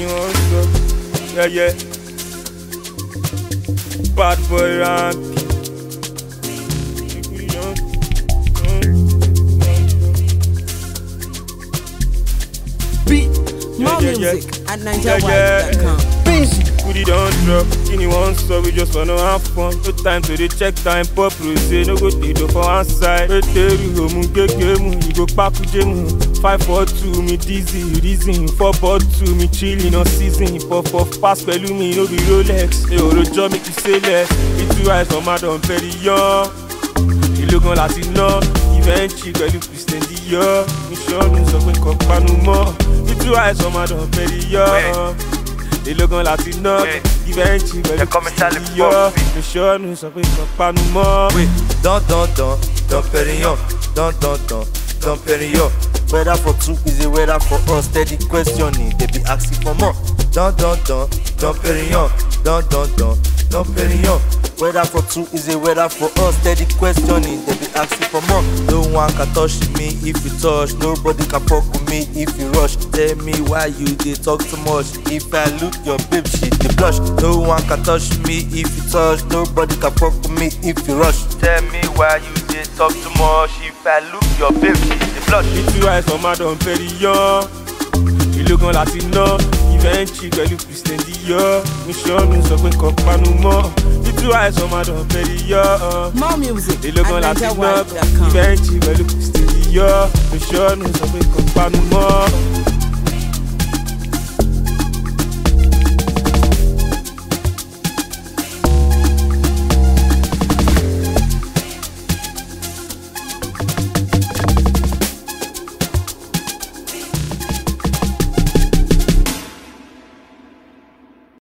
wọ́n sọ. Yeah. Bad boy rank. More music at NigerWide.com. Goody don't drop, kini one so we just wanna have fun. No time to dey check time, pop rose, no go dey do for one side. Eteru homu gegemu, you go pakujemu. 542 me dizzy, reason 442 me chilling on season. Puff pass pẹ̀lú mi, no be Rolex. Hey, Orojo make you say less. Little eyes on Madam Perignon. Ìlógan láti ná, Givenchy pẹ̀lú Christian Dior. Mission sọ pé kò panu mọ́. Little eyes on Madam Perignon. Ìlógan láti ná, Givenchy pẹ̀lú Christian Dior. Mission sọ pé kò panu mọ́. Wait, Don Perignon, Don Perignon. Weather for two is a weather for us. Steady questioning, they be asking for more. Don Perignon, Don Perignon. Weather for two is a weather for us. Steady questioning, they be asking for more. No one can touch me if you touch. Nobody can fuck with me if you rush. Tell me why you dey talk too much. If I look your babe, she dey blush. No one can touch me if you touch. Nobody can fuck with me if you rush. Tell me why you dey talk too much. If I look your babe, she dey blush. Little eyes on Madam Perignon. Ìlógan láti ná, Givenchy pẹ̀lú Christian Dior. Mission sọ pé kò panu mọ́. Little eyes on Madam Perignon. More music Ìlógan at láti ná, NigerWide.com. Givenchy pẹ̀lú Christian Dior. Mission sọ pé kò panu mọ́.